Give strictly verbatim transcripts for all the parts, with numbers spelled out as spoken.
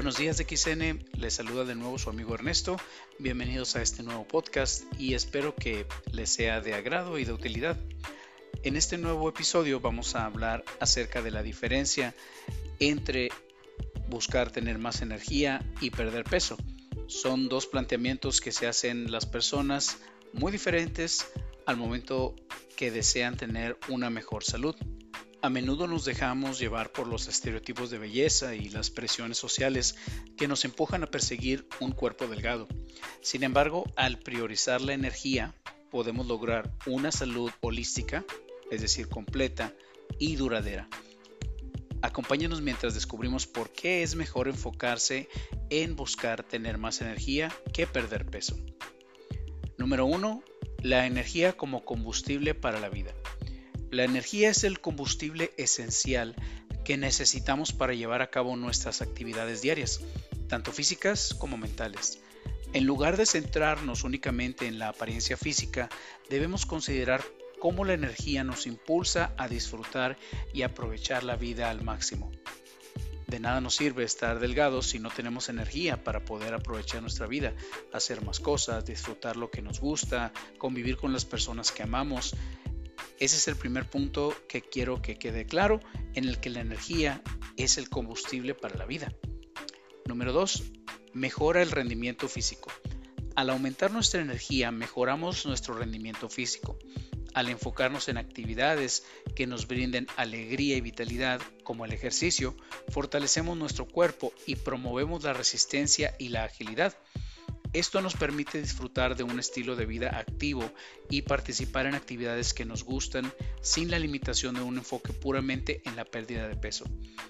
Buenos días de X N, les saluda de nuevo su amigo Ernesto. Bienvenidos a este nuevo podcast y espero que les sea de agrado y de utilidad. En este nuevo episodio vamos a hablar acerca de la diferencia entre buscar tener más energía y perder peso. Son dos planteamientos que se hacen las personas muy diferentes al momento que desean tener una mejor salud. A menudo nos dejamos llevar por los estereotipos de belleza y las presiones sociales que nos empujan a perseguir un cuerpo delgado. Sin embargo, al priorizar la energía, podemos lograr una salud holística, es decir, completa y duradera. Acompáñanos mientras descubrimos por qué es mejor enfocarse en buscar tener más energía que perder peso. Número uno. La energía como combustible para la vida. La energía es el combustible esencial que necesitamos para llevar a cabo nuestras actividades diarias, tanto físicas como mentales. En lugar de centrarnos únicamente en la apariencia física, debemos considerar cómo la energía nos impulsa a disfrutar y aprovechar la vida al máximo. De nada nos sirve estar delgados si no tenemos energía para poder aprovechar nuestra vida, hacer más cosas, disfrutar lo que nos gusta, convivir con las personas que amamos. Ese es el primer punto que quiero que quede claro, en el que la energía es el combustible para la vida. Número dos. Mejora el rendimiento físico. Al aumentar nuestra energía, mejoramos nuestro rendimiento físico. Al enfocarnos en actividades que nos brinden alegría y vitalidad, como el ejercicio, fortalecemos nuestro cuerpo y promovemos la resistencia y la agilidad. Esto nos permite disfrutar de un estilo de vida activo y participar en actividades que nos gustan sin la limitación de un enfoque puramente en la pérdida de peso.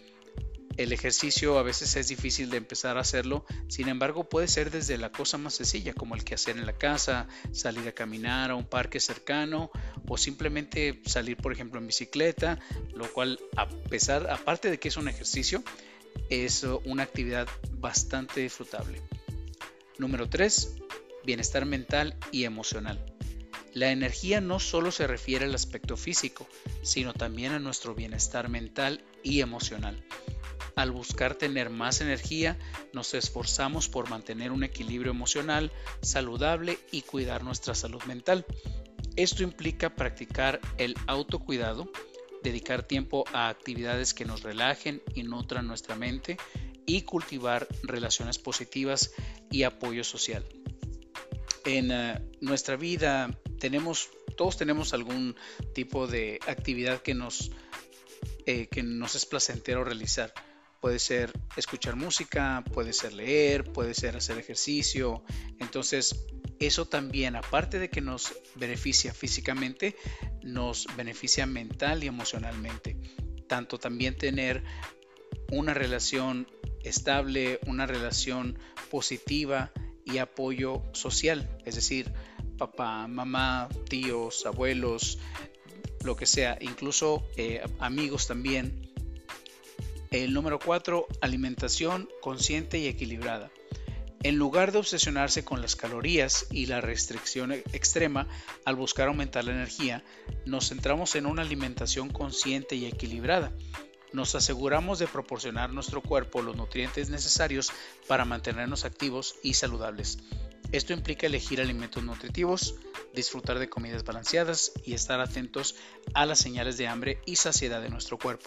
El ejercicio a veces es difícil de empezar a hacerlo, sin embargo puede ser desde la cosa más sencilla como el quehacer en la casa, salir a caminar a un parque cercano o simplemente salir por ejemplo en bicicleta, lo cual a pesar, aparte de que es un ejercicio, es una actividad bastante disfrutable. Número tres. Bienestar mental y emocional. La energía no solo se refiere al aspecto físico, sino también a nuestro bienestar mental y emocional. Al buscar tener más energía, nos esforzamos por mantener un equilibrio emocional saludable y cuidar nuestra salud mental. Esto implica practicar el autocuidado, dedicar tiempo a actividades que nos relajen y nutran nuestra mente y cultivar relaciones positivas y apoyo social. En uh, nuestra vida tenemos, todos tenemos algún tipo de actividad que nos, eh, que nos es placentero realizar. Puede ser escuchar música, puede ser leer, puede ser hacer ejercicio. Entonces, eso también, aparte de que nos beneficia físicamente, nos beneficia mental y emocionalmente. Tanto también tener una relación estable, una relación positiva y apoyo social, es decir, papá, mamá, tíos, abuelos, lo que sea, incluso eh, amigos también. El número cuatro, alimentación consciente y equilibrada. En lugar de obsesionarse con las calorías y la restricción extrema al buscar aumentar la energía, nos centramos en una alimentación consciente y equilibrada. Nos aseguramos de proporcionar a nuestro cuerpo los nutrientes necesarios para mantenernos activos y saludables. Esto implica elegir alimentos nutritivos, disfrutar de comidas balanceadas y estar atentos a las señales de hambre y saciedad de nuestro cuerpo.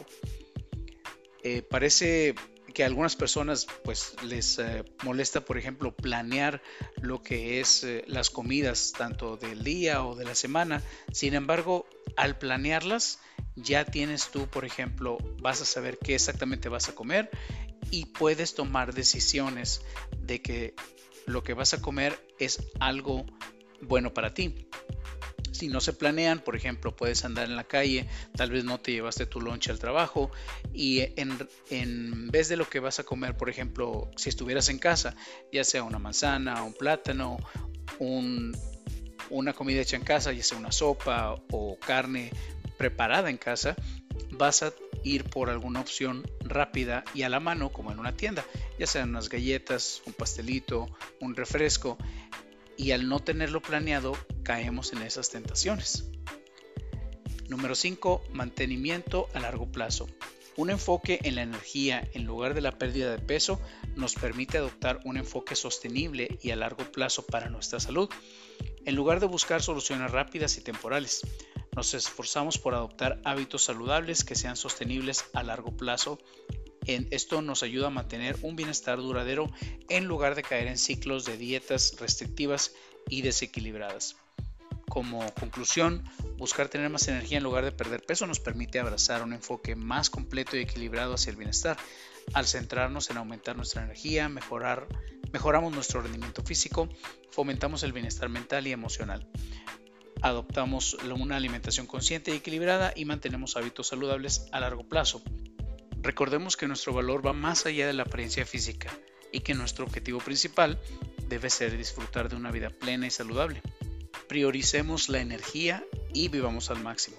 Eh, parece que a algunas personas pues, les eh, molesta, por ejemplo, planear lo que es eh, las comidas tanto del día o de la semana. Sin embargo, al planearlas, ya tienes tú, por ejemplo, vas a saber qué exactamente vas a comer y puedes tomar decisiones de que lo que vas a comer es algo bueno para ti. Si no se planean, por ejemplo, puedes andar en la calle, tal vez no te llevaste tu lunch al trabajo y en, en vez de lo que vas a comer, por ejemplo, si estuvieras en casa, ya sea una manzana, un plátano, un, una comida hecha en casa, ya sea una sopa o carne preparada en casa, vas a ir por alguna opción rápida y a la mano como en una tienda, ya sean unas galletas, un pastelito, un refresco, y al no tenerlo planeado caemos en esas tentaciones. Número cinco. Mantenimiento a largo plazo. Un enfoque en la energía en lugar de la pérdida de peso nos permite adoptar un enfoque sostenible y a largo plazo para nuestra salud, en lugar de buscar soluciones rápidas y temporales. Nos esforzamos por adoptar hábitos saludables que sean sostenibles a largo plazo. En esto nos ayuda a mantener un bienestar duradero en lugar de caer en ciclos de dietas restrictivas y desequilibradas. Como conclusión, buscar tener más energía en lugar de perder peso nos permite abrazar un enfoque más completo y equilibrado hacia el bienestar. Al centrarnos en aumentar nuestra energía, mejorar, mejoramos nuestro rendimiento físico, fomentamos el bienestar mental y emocional. Adoptamos una alimentación consciente y equilibrada y mantenemos hábitos saludables a largo plazo. Recordemos que nuestro valor va más allá de la apariencia física y que nuestro objetivo principal debe ser disfrutar de una vida plena y saludable. Prioricemos la energía y vivamos al máximo.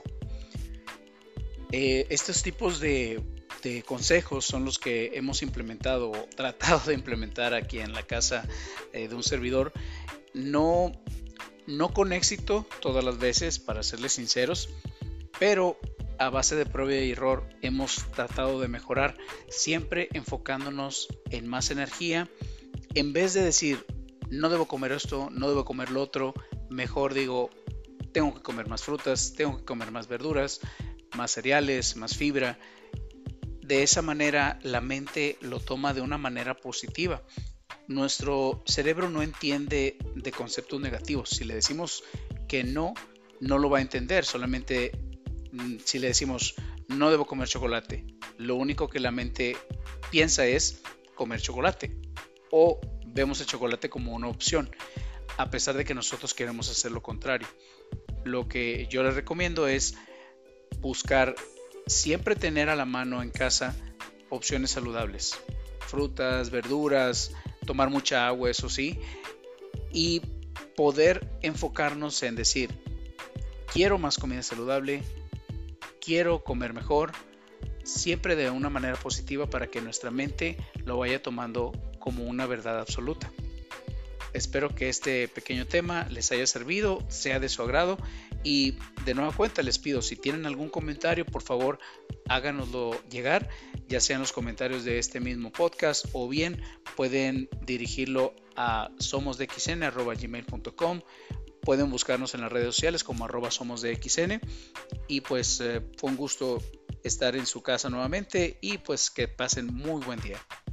Eh, estos tipos de, de consejos son los que hemos implementado o tratado de implementar aquí en la casa eh, de un servidor. No, no con éxito todas las veces, para serles sinceros, pero a base de prueba y error hemos tratado de mejorar, siempre enfocándonos en más energía. En vez de decir, no debo comer esto, no debo comer lo otro, mejor digo, tengo que comer más frutas, tengo que comer más verduras, más cereales, más fibra. De esa manera la mente lo toma de una manera positiva. Nuestro cerebro no entiende de conceptos negativos. Si le decimos que no, no lo va a entender. Solamente si le decimos no debo comer chocolate, lo único que la mente piensa es comer chocolate, o vemos el chocolate como una opción, a pesar de que nosotros queremos hacer lo contrario. Lo que yo les recomiendo es buscar siempre tener a la mano en casa opciones saludables, frutas, verduras, tomar mucha agua, eso sí, y poder enfocarnos en decir, quiero más comida saludable, quiero comer mejor, siempre de una manera positiva para que nuestra mente lo vaya tomando como una verdad absoluta. Espero que este pequeño tema les haya servido, sea de su agrado, y de nueva cuenta les pido, si tienen algún comentario, por favor háganoslo llegar, ya sea en los comentarios de este mismo podcast o bien pueden dirigirlo a somosdxn arroba gmail punto com. Pueden buscarnos en las redes sociales como arroba somosdxn, y pues eh, fue un gusto estar en su casa nuevamente y pues que pasen muy buen día.